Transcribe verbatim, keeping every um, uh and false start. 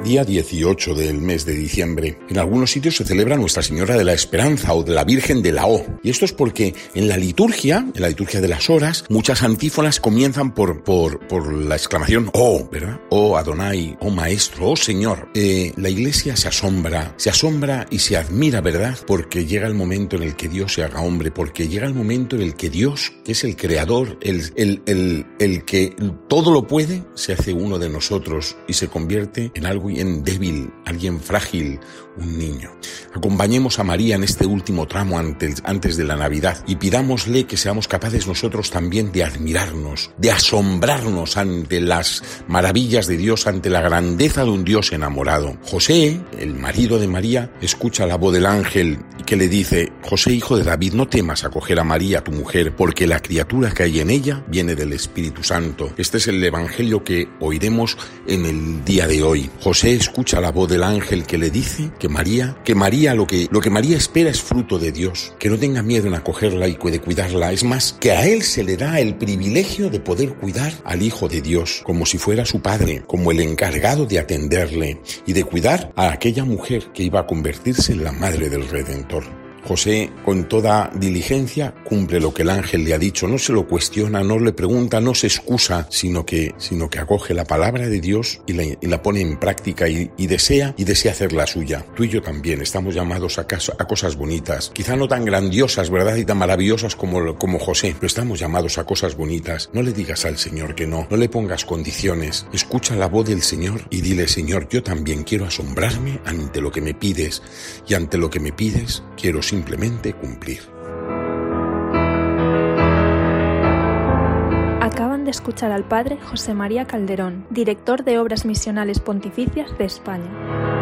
Día dieciocho del mes de diciembre. En algunos sitios se celebra Nuestra Señora de la Esperanza o de la Virgen de la O. Y esto es porque en la liturgia, en la liturgia de las horas, muchas antífonas comienzan por, por, por la exclamación Oh, ¿verdad? Oh Adonai, oh Maestro, oh Señor. Eh, la Iglesia se asombra, se asombra y se admira, ¿verdad? Porque llega el momento en el que Dios se haga hombre, porque llega el momento en el que Dios, que es el Creador, el, el, el, el que todo lo puede, se hace uno de nosotros y se convierte en algo en débil, alguien frágil, un niño. Acompañemos a María en este último tramo antes, antes de la Navidad y pidámosle que seamos capaces nosotros también de admirarnos, de asombrarnos ante las maravillas de Dios, ante la grandeza de un Dios enamorado. José, el marido de María, escucha la voz del ángel que le dice: José, hijo de David, no temas acoger a María, tu mujer, porque la criatura que hay en ella viene del Espíritu Santo. Este es el evangelio que oiremos en el día de hoy. José escucha la voz del ángel que le dice que María, que María lo que, lo que María espera es fruto de Dios, que no tenga miedo en acogerla y de cuidarla. Es más, que a él se le da el privilegio de poder cuidar al Hijo de Dios, como si fuera su padre, como el encargado de atenderle y de cuidar a aquella mujer que iba a convertirse en la madre del Redentor. José, con toda diligencia, cumple lo que el ángel le ha dicho, no se lo cuestiona, no le pregunta, no se excusa, sino que, sino que acoge la palabra de Dios y la, y la pone en práctica y, y desea, y desea hacerla suya. Tú y yo también estamos llamados a, caso, a cosas bonitas, quizá no tan grandiosas, ¿verdad? Y tan maravillosas como, como José, pero estamos llamados a cosas bonitas. No le digas al Señor que no, no le pongas condiciones. Escucha la voz del Señor y dile: Señor, yo también quiero asombrarme ante lo que me pides, y ante lo que me pides quiero simplemente cumplir. Acaban de escuchar al padre José María Calderón, director de Obras Misionales Pontificias de España.